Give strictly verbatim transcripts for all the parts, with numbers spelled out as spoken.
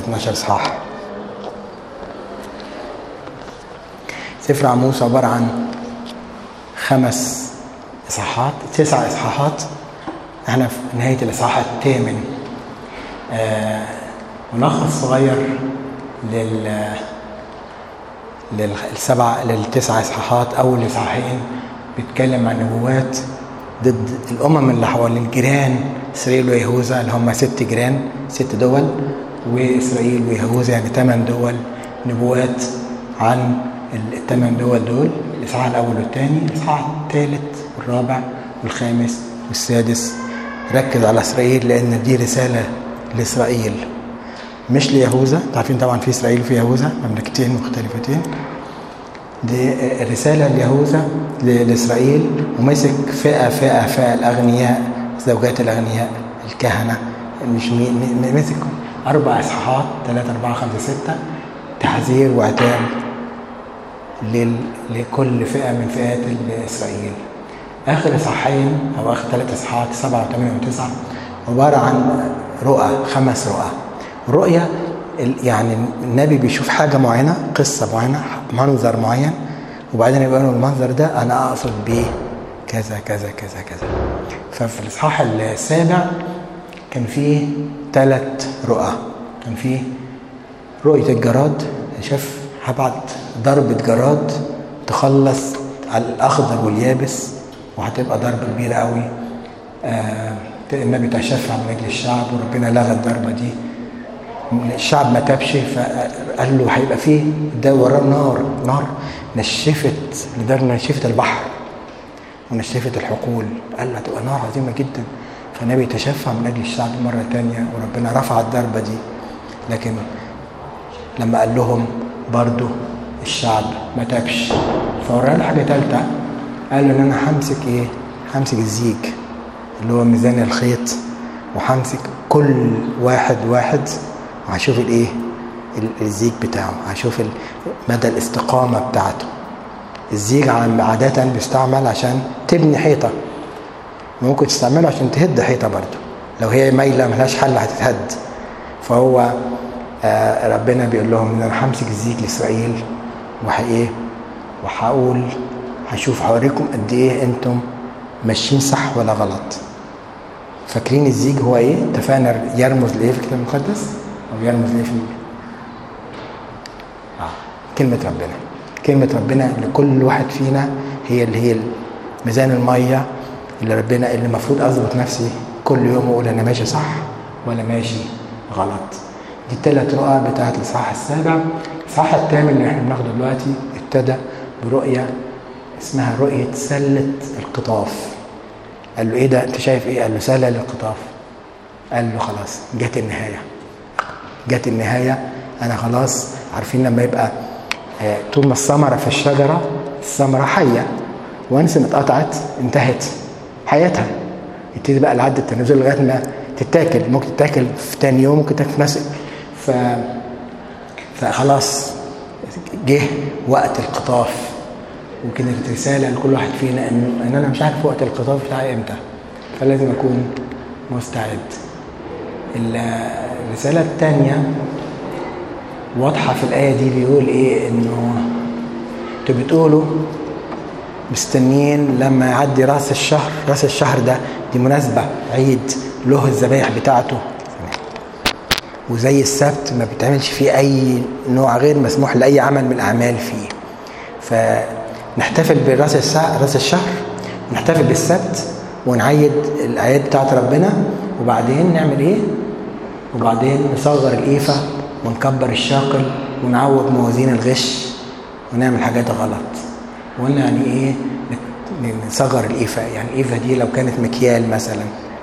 اتناشر اصحاح. سفر عموس عبارة عن خمس اصحاحات، تسع اصحاحات. احنا في نهاية الاصحاح الثامن. آه ملخص صغير لل للسبع للتسع اصحاحات. اول اصحاحين بيتكلم عن نبوات ضد الامم اللي حوالين الجيران اسرائيل ويهوذا، اللي هم ست جيران، ست دول، واسرائيل ويهوذا يعني ثمان دول. نبوات عن الثمان دول دول. الاصحاح الاول والثاني. الاصحاح الثالث والرابع والخامس والسادس ركز على اسرائيل، لان دي رساله لاسرائيل مش ليهوذا. عارفين طبعا في اسرائيل وفي يهوذا، مملكتين مختلفتين. دي رساله ليهوذا لاسرائيل، ومسك فئه فئه فئه الاغنياء، زوجات الاغنياء، الكهنه، مش مسك اربع اصحاحات، ثلاثه اربعه خمسه سته، تحذير وعتاب لكل فئه من فئات اسرائيل. اخر اصحاحين او اخر ثلاث اصحاحات سبعه وثمانيه وتسعه عباره عن رؤى، خمس رؤى. رؤية يعني النبي بيشوف حاجة معينة، قصة معينة، منظر معين، وبعدين يبقى له المنظر ده أنا أقصد بيه كذا كذا كذا كذا. ففي الإصحاح السابع كان فيه ثلاث رؤى. كان فيه رؤية الجراد، شاف هبعت ضربة جراد تخلص على الأخضر واليابس، وهتبقى ضربة كبيرة قوي. آه النبي تشفع من أجل الشعب، وربنا لغى الضربة دي. الشعب ما تابش، فقال له هيبقى فيه ده وراه نار، نار نشفت لدرجه نشفت البحر ونشفت الحقول. قال له هتبقى نار عظيمه جدا. فالنبي تشفع من اجل الشعب مره ثانيه، وربنا رفع الضربه دي. لكن لما قال لهم برضو الشعب ما تابش، فوراه له حاجه ثالثه. قال له ان انا همسك ايه؟ همسك الزيج اللي هو ميزان الخيط، وهمسك كل واحد واحد، وهشوف الايه الزيج بتاعه، هشوف مدى الاستقامه بتاعته. الزيج عاده بيستعمل عشان تبني حيطه، ممكن تستعمله عشان تهد حيطه برضه، لو هي مايله ملهاش حل هتتهد. فهو آه ربنا بيقول لهم ان انا همسك الزيج لاسرائيل، وهايه وهقول هشوف هوريكم قد ايه انتم ماشيين صح ولا غلط. فاكرين الزيج هو ايه؟ اتفقنا يرمز لايه في الكتاب المقدس؟ او يرمز لايه في اه كلمه ربنا. كلمه ربنا لكل واحد فينا هي اللي هي ميزان الميه اللي ربنا اللي المفروض اظبط نفسي كل يوم واقول انا ماشي صح ولا ماشي غلط. دي الثلاث رؤى بتاعت الاصحاح السابع. الاصحاح الثامن اللي احنا بناخده دلوقتي ابتدى برؤيه اسمها رؤيه سله القطاف. قال له ايه ده؟ انت شايف ايه؟ قال له سله للقطاف. قال له خلاص جت النهايه، جت النهايه. انا خلاص عارفين لما يبقى آه طول ما الثمره في الشجره، الثمره حيه، وانس ما اتقطعت انتهت حياتها، يبتدي بقى العد التنازل لغايه ما تتاكل. ممكن تتاكل في تاني يوم، ممكن تتاكل في نفس ف فخلاص جه وقت القطاف. وكانت رساله لكل واحد فينا انه ان انا مش عارف وقت القطاف بتاعي امتى، فلازم اكون مستعد. الرساله الثانيه واضحه في الايه دي، بيقول ايه؟ انه انتوا بتقولوا مستنيين لما يعدي راس الشهر. راس الشهر ده دي مناسبه، عيد له الذبائح بتاعته، وزي السبت ما بيتعملش فيه اي نوع غير مسموح لاي عمل من الاعمال فيه. فنحتفل براس راس الشهر، ونحتفل بالسبت، ونعيد الاعياد بتاعت ربنا، وبعدين نعمل ايه؟ وبعدين نصغر القيفه ونكبر الشاقل ونعوج موازين الغش ونعمل حاجات غلط. وقلنا يعني ايه نصغر القيفه؟ يعني القيفه دي لو كانت مكيال مثلا،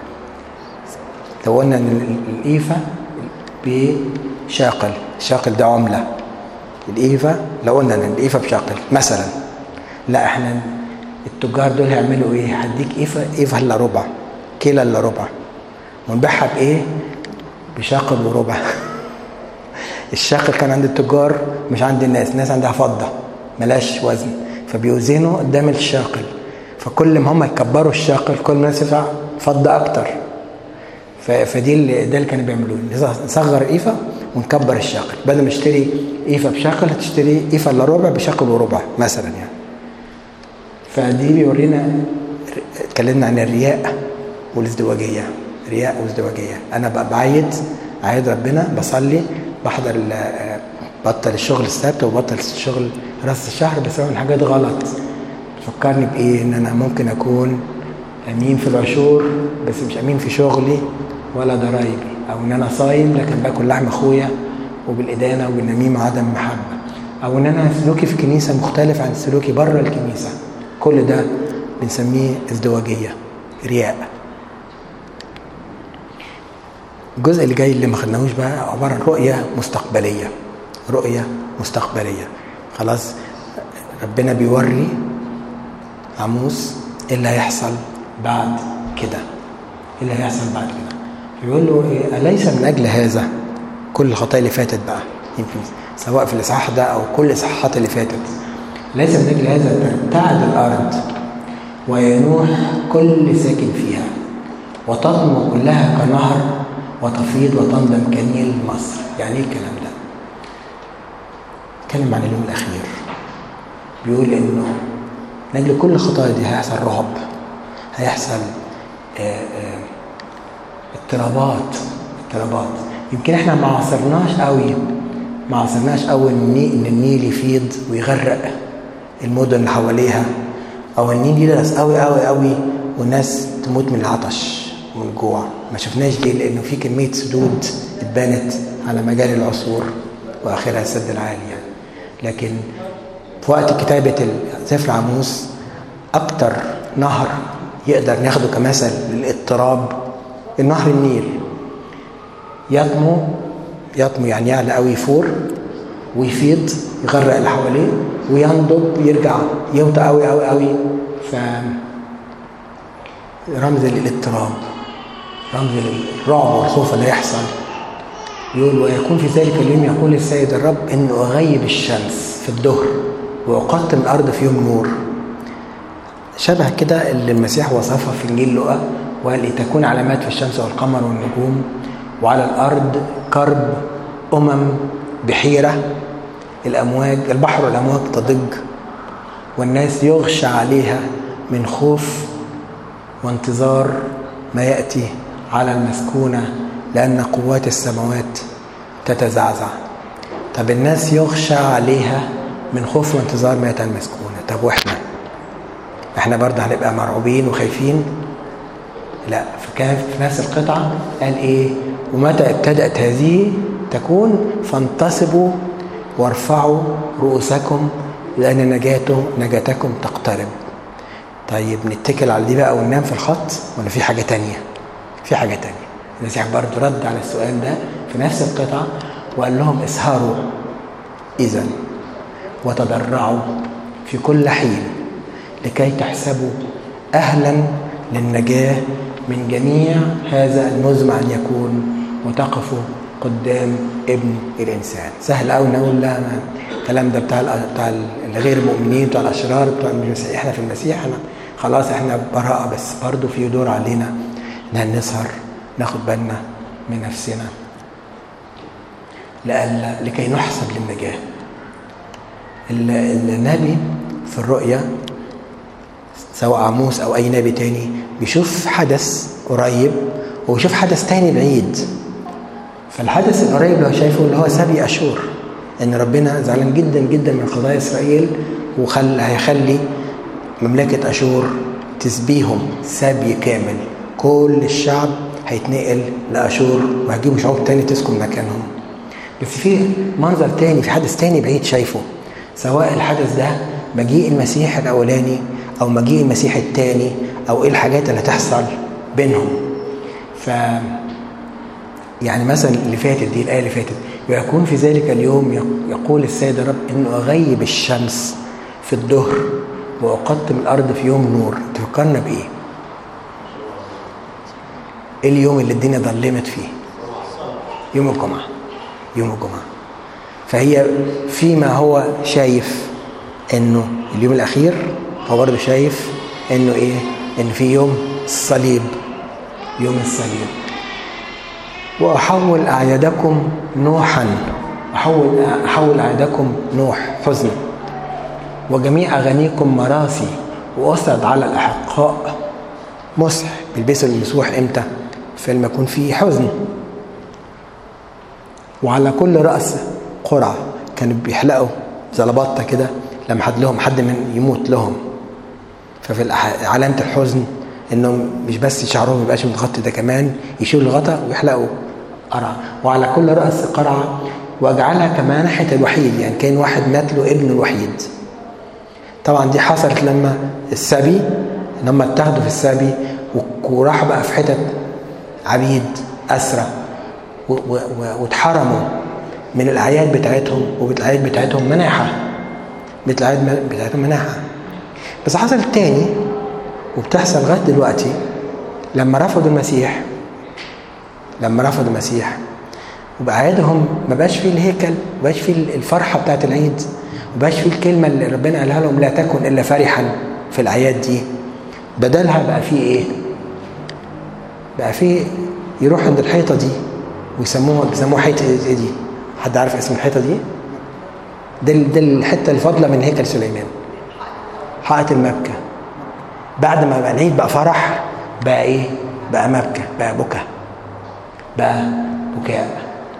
لو قلنا ان القيفه بشاقل، الشاقل ده عمله، القيفه لو قلنا ان القيفه بشاقل مثلا، لا احنا التجار دول هيعملوا ايه؟ هديك قيفه قيفه الا ربع، كيلة الا ربع، ونبيعها بايه؟ بشاقل وربع. الشاقل كان عند التجار مش عند الناس، الناس عندها فضه ملاش وزن، فبيوزنوا قدام الشاقل. فكل ما هم يكبروا الشاقل كل ما الناس يدفع فضه اكتر. فدي اللي ده اللي كانوا بيعملوه، نصغر القيفه ونكبر الشكل، بدل ما اشتري ايفا بشكل هتشتري ايفا الا ربع بشكل وربع مثلا يعني. فدي بيورينا، اتكلمنا عن الرياء والازدواجيه، رياء وازدواجيه. انا بقى بعيد عيد ربنا، بصلي، بحضر، بطل الشغل السبت وبطل الشغل راس الشهر، بس بعمل حاجات غلط فكرني بايه؟ ان انا ممكن اكون امين في العشور بس مش امين في شغلي ولا ضرايبي، او ان انا صايم لكن باكل لحم اخويا وبالادانه وبالنميمه وعدم محبه، او ان انا سلوكي في الكنيسه مختلف عن سلوكي بره الكنيسه. كل ده بنسميه ازدواجيه، رياء. الجزء اللي جاي اللي ما خدناهوش بقى عباره عن رؤيه مستقبليه، رؤيه مستقبليه. خلاص ربنا بيوري عموس ايه اللي هيحصل بعد كده، ايه اللي هيحصل بعد كده. بيقول له إيه؟ أليس من أجل هذا كل الخطايا اللي فاتت بقى، يمكن سواء في الإصحاح ده أو كل الإصحاحات اللي فاتت، ليس من أجل هذا ترتعد الأرض وينوح كل ساكن فيها وتطمو كلها كنهر وتفيض وتنضم كنيل مصر. يعني إيه الكلام ده؟ اتكلم عن اليوم الأخير، بيقول إنه من أجل كل الخطايا دي هيحصل رعب، هيحصل آآ آآ اضطرابات اضطرابات يمكن احنا ما عاصرناش قوي ما عاصرناش قوي ان النيل يفيض ويغرق المدن اللي حواليها، او النيل يدرس قوي قوي قوي والناس تموت من العطش ومن الجوع. ما شفناش دي لانه في كميه سدود اتبنت على مجال العصور واخرها السد العالي يعني. لكن في وقت كتابه سفر عموس اكتر نهر يقدر ناخده كمثل للاضطراب النهر النيل. يطمو يطمو يعني يعلى قوي، يفور ويفيض يغرق اللي حواليه، وينضب يرجع يوطى قوي قوي قوي. ف رمز للاضطراب، رمز للرعب والخوف اللي يحصل. يقول ويكون في ذلك اليوم يقول السيد الرب ان اغيب الشمس في الظهر واقطم الارض في يوم نور. شبه كده اللي المسيح وصفها في انجيل لوقا، وقال لتكون علامات في الشمس والقمر والنجوم وعلى الارض كرب امم بحيره، الامواج البحر والامواج تضج والناس يغشى عليها من خوف وانتظار ما ياتي على المسكونه لان قوات السماوات تتزعزع. طب الناس يغشى عليها من خوف وانتظار ما ياتي على المسكونه، طب واحنا احنا برضه هنبقى مرعوبين وخايفين؟ لا. فكان في نفس القطعه قال ايه؟ ومتى ابتدأت هذه تكون فانتصبوا وارفعوا رؤوسكم لأن نجاته نجاتكم تقترب. طيب نتكل على دي بقى وننام في الخط ولا في حاجة تانية؟ في حاجة تانية. المسيح برضه رد على السؤال ده في نفس القطعة وقال لهم اسهروا إذن وتضرعوا في كل حين لكي تحسبوا أهلا للنجاة من جميع هذا المزمع أن يكون وتقفوا قدام ابن الإنسان. سهل قوي نقول لا الكلام ده بتاع بتاع الغير المؤمنين بتاع الأشرار بتاع المسيح، احنا في المسيح احنا خلاص احنا براءة، بس برضو في دور علينا ان نسهر ناخد بالنا من نفسنا لألا لكي نحسب للنجاة. النبي في الرؤيا سواء عموس او اي نبي تاني بيشوف حدث قريب ويشوف حدث تاني بعيد. فالحدث القريب اللي هو شايفه اللي هو سبي اشور، ان ربنا زعلان جدا جدا من قضايا اسرائيل وخل هيخلي مملكه اشور تسبيهم سبي كامل، كل الشعب هيتنقل لاشور وهيجيبوا شعوب تاني تسكن مكانهم. بس في منظر تاني، في حدث تاني بعيد شايفه، سواء الحدث ده مجيء المسيح الاولاني او مجيء المسيح الثاني او ايه الحاجات اللي هتحصل بينهم. ف يعني مثلا اللي فاتت دي الايه اللي فاتت ويكون في ذلك اليوم يقول السيد الرب انه اغيب الشمس في الظهر واقطم الارض في يوم نور. تفكرنا بايه؟ ايه اليوم اللي الدنيا ظلمت فيه؟ يوم الجمعه. يوم الجمعه. فهي فيما هو شايف انه اليوم الاخير هو برضه شايف انه ايه؟ ان في يوم الصليب، يوم الصليب. وأحول أعيادكم نوحا، أحول أحول أعيادكم نوح حزن، وجميع أغانيكم مراسي، وأسرد على الأحقاء مسح. بيلبسوا المسوح إمتى؟ فيلم يكون فيه حزن. وعلى كل رأس قرعة، كانوا بيحلقوا زلبطة كده لما حد لهم حد من يموت لهم، ففي علامة الحزن إنهم مش بس شعرهم ميبقاش متغطي، ده كمان يشيلوا الغطا ويحلقوا قرعة. وعلى كل رأس قرعة واجعلها كما ناحية الوحيد، يعني كان واحد مات له ابنه الوحيد. طبعا دي حصلت لما السبي، ان هم اتاخدوا في السبي وراحوا بقى في حتت عبيد أسرى، واتحرموا من الأعياد بتاعتهم، وبالأعياد بتاعتهم مناحة، بالأعياد بتاعتهم مناحة. بس حصل تاني وبتحصل لغاية دلوقتي، لما رفضوا المسيح لما رفضوا المسيح وبأعيادهم ما بقاش فيه الهيكل، ما بقاش فيه الفرحة بتاعت العيد، ما بقاش فيه الكلمة اللي ربنا قالها لهم لا تكن إلا فرحا في الأعياد دي. بدلها بقى فيه إيه؟ بقى فيه يروح عند الحيطة دي ويسموها بيسموها حيطة إيه دي؟ حد عارف اسم الحيطة دي؟ ده الحتة الفاضلة من هيكل سليمان، حائط المبكى. بعد ما بقى العيد بقى فرح، بقى إيه؟ بقى مبكى، بقى بكى، بقى بكاء.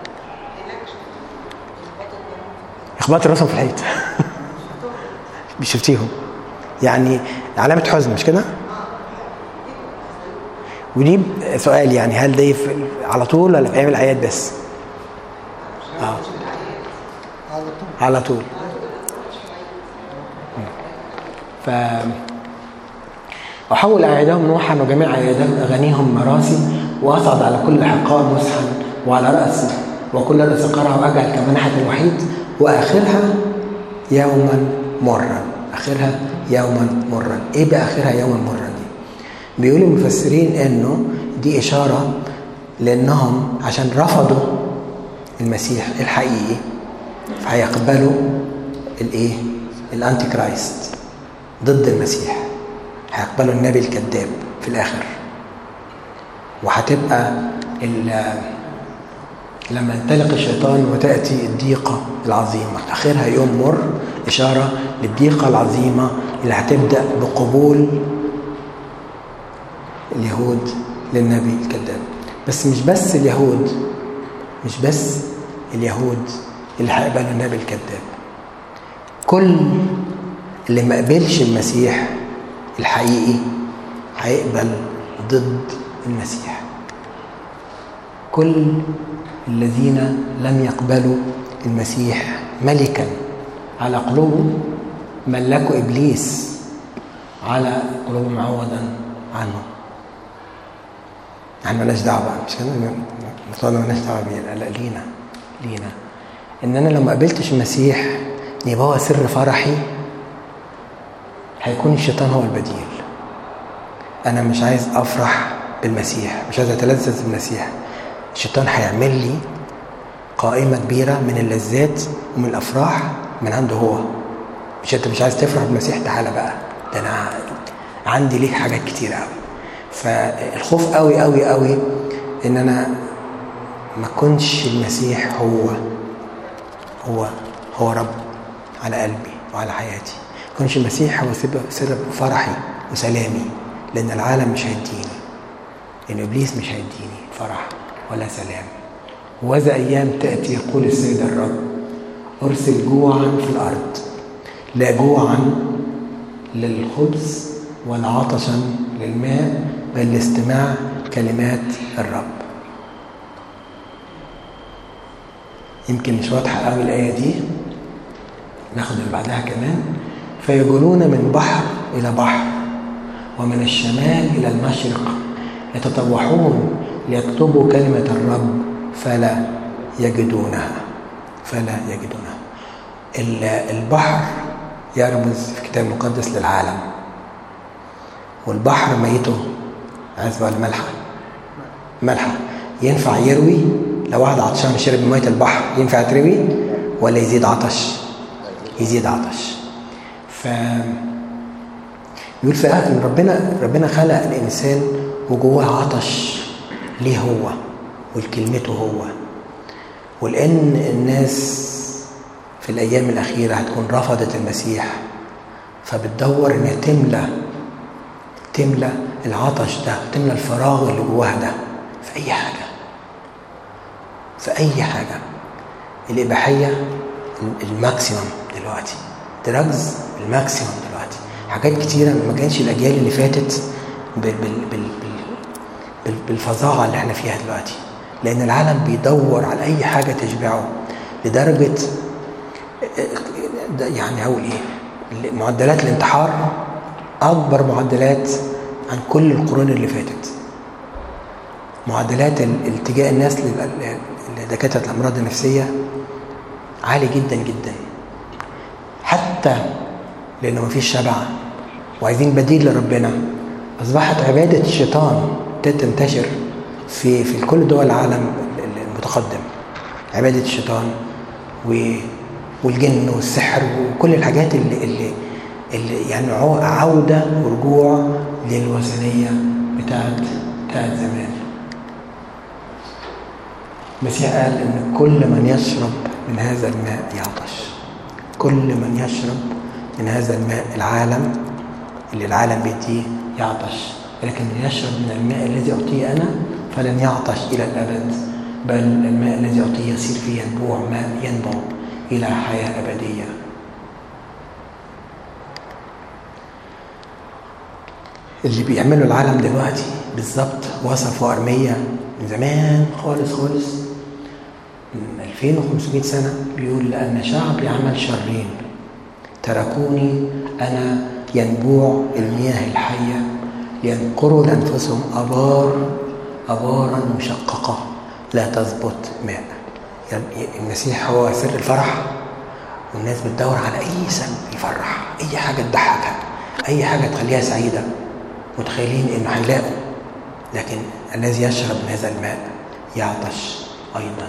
اخباط الرسم في الحيط شفتيهم؟ يعني علامة حزن، مش كده؟ ودي سؤال، يعني هل ده على طول ولا في ايام الاعياد بس؟ اه على طول. ف أحول أعيادهم نوحا وجميع أغانيهم مراسي، وأصعد على كل أحقاء مسحا، وعلى رأس وكل رأس قرعة، وأجعل كمنحة الوحيد، وآخرها يوما مرا. آخرها يوما مرا. إيه بقى آخرها يوما مرا دي؟ بيقول المفسرين إنه دي إشارة لأنهم عشان رفضوا المسيح الحقيقي فهيقبلوا الإيه؟ الأنتي كرايست، ضد المسيح. هيقبلوا النبي الكذاب في الآخر. وهتبقى لما ينطلق الشيطان وتأتي الضيقة العظيمة، آخرها يوم مر، إشارة للضيقة العظيمة اللي هتبدأ بقبول اليهود للنبي الكذاب. بس مش بس اليهود مش بس اليهود اللي هيقبلوا النبي الكذاب، كل اللي ما قبلش المسيح الحقيقي هيقبل ضد المسيح. كل الذين لم يقبلوا المسيح ملكا على قلوبهم ملكوا إبليس على قلوبهم عوضا عنه. يعني مالناش دعوة، مش كده؟ نطلع مالناش دعوة بيه، لا لينا لينا إن أنا لو ما قبلتش المسيح يبقى هو سر فرحي، هيكون الشيطان هو البديل. أنا مش عايز أفرح بالمسيح، مش عايز أتلذذ بالمسيح. الشيطان هيعمل لي قائمة كبيرة من اللذات ومن الأفراح من عنده هو. مش أنت مش عايز تفرح بالمسيح، تعالى بقى، ده أنا عندي ليك حاجات كتير قوي. فالخوف قوي قوي قوي إن أنا ما كنش المسيح هو هو هو رب على قلبي وعلى حياتي. ما كنش المسيح هو سر فرحي وسلامي، لأن العالم مش هيديني، لأن إبليس مش هيديني فرح ولا سلام. وذا أيام تأتي يقول السيد الرب، أرسل جوعا في الأرض، لا جوعا للخبز ولا عطشا للماء، بل لاستماع كلمات الرب. يمكن مش واضحة قوي الآية دي، ناخد اللي بعدها كمان. فيجولون من بحر إلى بحر ومن الشمال إلى المشرق، يتطوحون ليطلبوا كلمة الرب فلا يجدونها فلا يجدونها. البحر يرمز في الكتاب المقدس للعالم، والبحر ميته عذبة الملحة ملحة. ينفع يروي؟ لو واحد عطشان شرب من مية البحر ينفع تروي ولا يزيد عطش؟ يزيد عطش. ف يقول ان ربنا ربنا خلق الانسان وجواه عطش ليه هو، ولكلمته هو. ولأن الناس في الأيام الأخيرة هتكون رفضت المسيح، فبتدور إنها تملى تملى العطش ده، تملى الفراغ اللي جواها ده في أي حاجة في أي حاجة. الإباحية الماكسيمم دلوقتي، دراجز الماكسيمم دلوقتي، حاجات كتيرة ما كانش الأجيال اللي فاتت بال بال بال بال بالفظاعة اللي احنا فيها دلوقتي، لأن العالم بيدور على أي حاجة تشبعه لدرجة يعني هقول إيه، معدلات الانتحار أكبر معدلات عن كل القرون اللي فاتت. معدلات التجاء الناس لدكاترة الأمراض النفسية عالي جدا جدا، حتى لأنه مفيش شبع وعايزين بديل لربنا. أصبحت عبادة الشيطان تنتشر في في كل دول العالم المتقدم، عبادة الشيطان والجن والسحر وكل الحاجات اللي اللي, اللي يعني عودة ورجوع للوثنية بتاعت بتاعت زمان. المسيح قال إن كل من يشرب من هذا الماء يعطش. كل من يشرب من هذا الماء، العالم اللي العالم بيديه يعطش، لكن يشرب من الماء الذي أعطيه أنا فلن يعطش إلى الأبد، بل الماء الذي أعطيه يصير فيه ينبوع ماء ينبع إلى حياة أبدية. اللي بيعمله العالم دلوقتي بالظبط وصفه أرميا من زمان خالص خالص، من ألفين وخمسمائة سنة، بيقول لأن شعبي عمل شرين تركوني أنا ينبوع المياه الحية ينقروا لأنفسهم أبار أبارا مشققة لا تضبط ماء. يعني المسيح هو سر الفرح، والناس بتدور على أي سبب يفرح، أي حاجة تضحكها، أي حاجة تخليها سعيدة، متخيلين إنه هيلاقوا. لكن الذي يشرب من هذا الماء يعطش أيضا.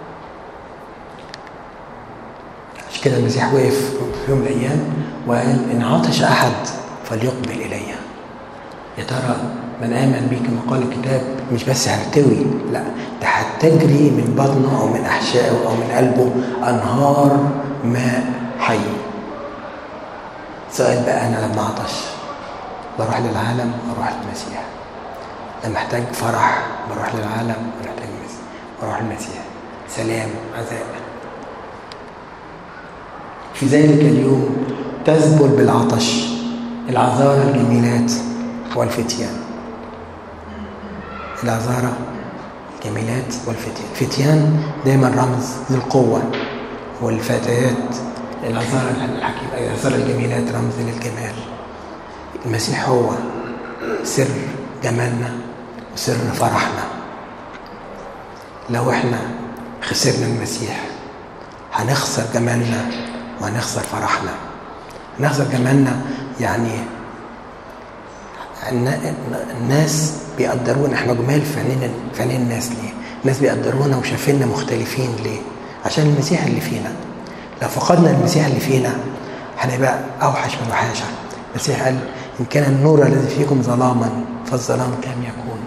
عشان كده المسيح وقف في يوم من الأيام وقال إن عطش أحد فليقبل إلي. يا ترى من آمن بي كما قال الكتاب مش بس هرتوي، لا، ده هتجري من بطنه أو من أحشائه أو من قلبه أنهار ماء حي. سؤال بقى، أنا لما أعطش بروح للعالم أروح للمسيح؟ لما محتاج فرح بروح للعالم ولا محتاج المسيح؟ بروح للمسيح. سلام، عزاء. في ذلك اليوم تذبل بالعطش العذارى الجميلات والفتيان. العذارى الجميلات والفتيان، فتيان دايما رمز للقوة، والفتيات العذارى الحكيمة، العذارى الجميلات رمز للجمال. المسيح هو سر جمالنا وسر فرحنا. لو احنا خسرنا المسيح هنخسر جمالنا وهنخسر فرحنا. هنخسر جمالنا، يعني الناس بيقدرونا، احنا جمال في عينين في عينين الناس. ليه؟ الناس بيقدرونا وشايفيننا مختلفين. ليه؟ عشان المسيح اللي فينا. لو فقدنا المسيح اللي فينا هنبقى اوحش من وحاشه. المسيح قال ان كان النور الذي فيكم ظلاما فالظلام كم يكون.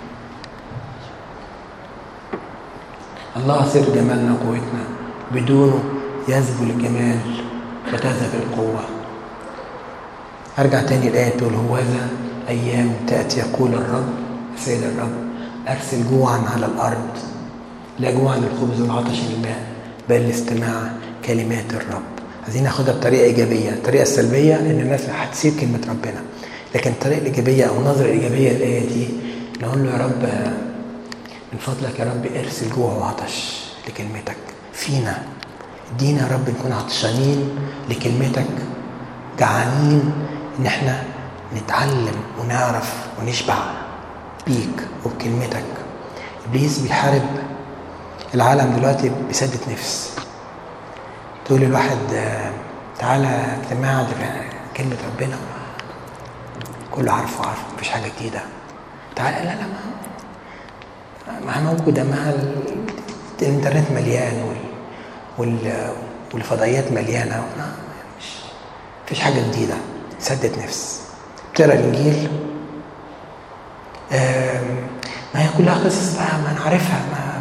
الله سر جمالنا وقوتنا، بدونه يذبل الجمال وتذهب القوه. ارجع تاني الايه تقول هوذا ايام تاتي يقول الرب سيد الرب ارسل جوعا على الارض، لا جوعا للخبز والعطش للماء بل لاستماع كلمات الرب. عايزين ناخدها بطريقه ايجابيه. الطريقه السلبيه ان الناس هتسيب كلمه ربنا، لكن الطريقه الايجابيه او النظره الايجابيه للايه دي نقول له يا رب من فضلك يا رب ارسل جوع وعطش لكلمتك فينا. ادينا يا رب نكون عطشانين لكلمتك، جعانين ان احنا نتعلم ونعرف ونشبع بيك وبكلمتك. ابليس بيحارب العالم دلوقتي بسدة نفس. تقول الواحد تعالى اجتماع كلمة ربنا كله عارفه عارفه مفيش حاجة جديدة. تعالى لا لا ما ما موجودة، مع الانترنت مليان وال والفضائيات مليانة، مش مفيش حاجة جديدة. سدة نفس. بتقرا الانجيل ما هي كلها قصص بقى ما نعرفها، ما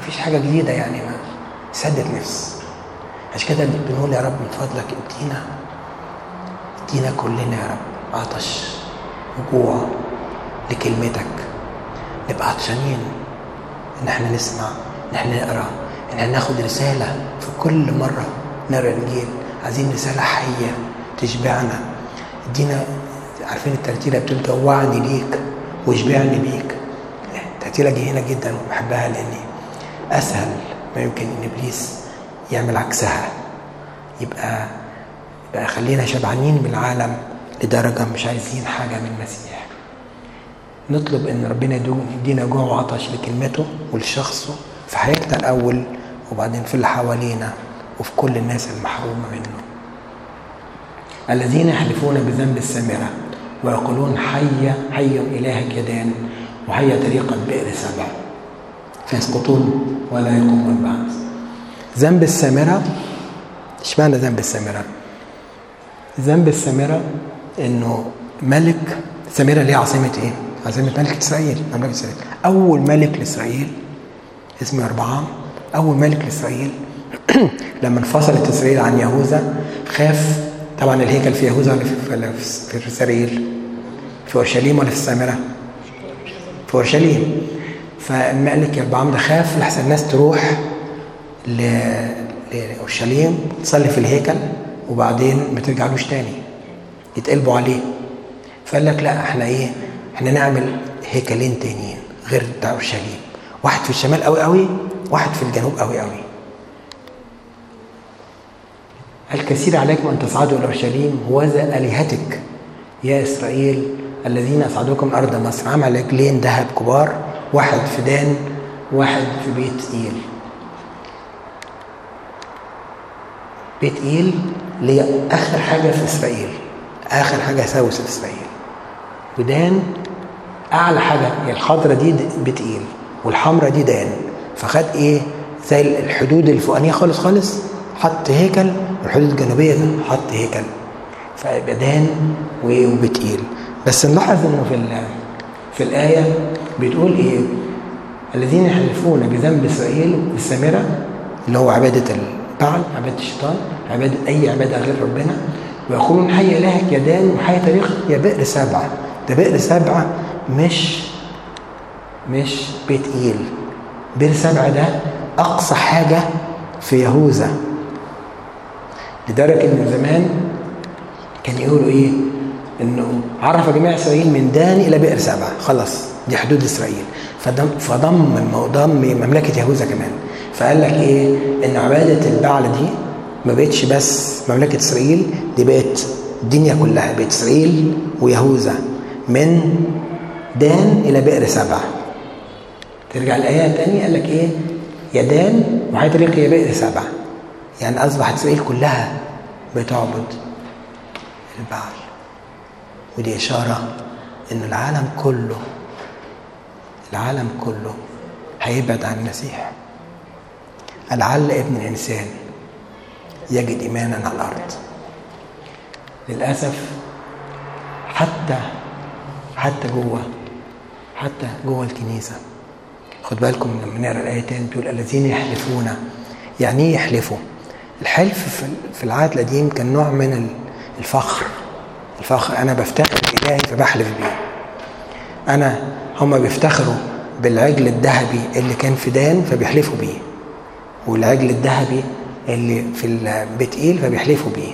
مفيش حاجه جديده يعني، ما سدت نفس. عشان كده بنقول يا رب من فضلك ادينا ادينا كلنا يا رب عطش وجوع لكلمتك، نبقى عطشانين ان احنا نسمع، ان احنا نقرا، ان احنا ناخد رساله. في كل مره نقرا الانجيل عايزين رساله حيه تشبعنا. ادينا، عارفين الترتيله بتقول جوعني ليك واشبعني بيك. الترتيله جميله جدا وبحبها، لاني اسهل ما يمكن ان ابليس يعمل عكسها. يبقى يبقى خلينا شبعانين بالعالم لدرجه مش عايزين حاجه من المسيح. نطلب ان ربنا يدينا جوع وعطش لكلمته ولشخصه في حياتنا الاول، وبعدين في اللي حوالينا وفي كل الناس المحرومه منه. الذين يحلفون بذنب السامره ويقولون حي حي الهك يدان وحي طريقه بئر سبع فيسقطون ولا يقومون بعد. ذنب السامره، اشمعنى ذنب السامره؟ ذنب السامره انه ملك سامره ليه عاصمه ايه؟ عاصمه ملك اسرائيل، مملكه اسرائيل. اول ملك لاسرائيل اسمه يربعام، اول ملك لاسرائيل لما انفصلت اسرائيل عن يهوذا خاف. طبعا الهيكل في يهوذا ولا في اسرائيل؟ في اورشليم ولا في السامره؟ في اورشليم. فالملك يربعام ده خاف لحسن الناس تروح لاورشليم تصلي في الهيكل وبعدين ما ترجعلوش تاني، يتقلبوا عليه. فقال لك لا، احنا ايه، احنا نعمل هيكلين تانيين غير بتاع اورشليم، واحد في الشمال قوي قوي، واحد في الجنوب قوي قوي. الكثير عليكم ان تصعدوا الى اورشليم وذا الهتك يا اسرائيل الذين اصعدوكم ارض مصر. عمل عجلين ذهب كبار، واحد في دان واحد في بيت ايل. بيت ايل اللي هي اخر حاجه في اسرائيل، اخر حاجه ساوس في اسرائيل. ودان اعلى حاجه، هي الخضره دي بيت ايل والحمراء دي دان. فخد ايه زي الحدود الفوقانيه خالص خالص حط هيكل، والحدود الجنوبيه حط هيكل، فيبقى دان وبيت ايل. بس نلاحظ انه في في الايه بتقول ايه؟ الذين يحلفون بذنب اسرائيل السامره، اللي هو عباده البعل، عباده الشيطان، عباده اي عباده غير ربنا، ويقولون حي الهك يا دان وحي طريق يا بئر سبعه. ده بئر سبعه مش مش بيت ايل. بئر سبعه ده اقصى حاجه في يهوذا، لدرجه ان زمان كان يقولوا ايه؟ انه عرف جميع اسرائيل من دان الى بئر سبعه، خلاص دي حدود اسرائيل. فضم فضم ضم مملكه يهوذا كمان. فقال لك ايه؟ ان عباده البعل دي ما بقتش بس مملكه اسرائيل، دي بقت الدنيا كلها، بقت اسرائيل ويهوذا من دان الى بئر سبعه. ترجع الايه تاني قال لك ايه؟ يا دان وحي طريق يا بئر سبعه. يعني اصبحت اسرائيل كلها بتعبد البعل. ودي اشاره ان العالم كله العالم كله هيبعد عن المسيح. لعل ابن الانسان يجد ايمانا على الارض. للاسف حتى حتى جوه حتى جوه الكنيسه. خد بالكم لما نقرا الايه تاني بيقول الذين يحلفون. يعني ايه يحلفوا؟ الحلف في العهد القديم كان نوع من الفخر. الفخر، انا بفتخر بإلهي فبحلف بيه. انا هم بيفتخروا بالعجل الذهبي اللي كان في دان فبيحلفوا بيه، والعجل الذهبي اللي في بيت ايل فبيحلفوا بيه.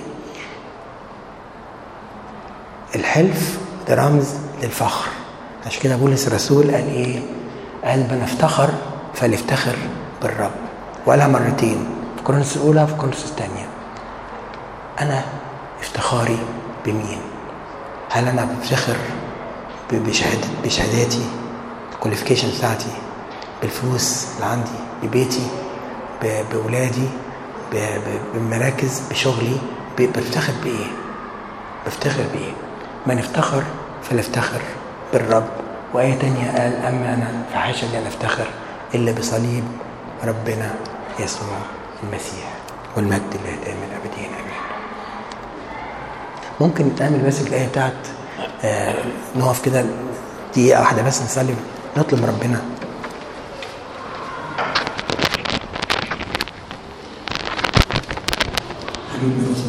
الحلف ده رمز للفخر. عشان كده بولس الرسول قال ايه؟ قال بنفتخر فليفتخر بالرب. وقالها مرتين في كورنثوس الاولى وفي كورنثوس الثانيه. انا افتخاري بمين؟ هل انا بفتخر بشهادة بشهاداتي، الكواليفيكيشن بتاعتي، بالفلوس اللي عندي، ببيتي، بأولادي، بمراكز، بشغلي؟ بفتخر بإيه؟ بفتخر بإيه؟ ما نفتخر فلنفتخر بالرب. وآية تانية قال أما أنا فحاشا لي أن أفتخر إلا بصليب ربنا يسوع المسيح، والمجد لله دائما أبدين آمين. ممكن نتأمل بس الآية بتاعت آه نقف كده دقيقة واحدة بس نصلي نطلب ربنا. حبيبي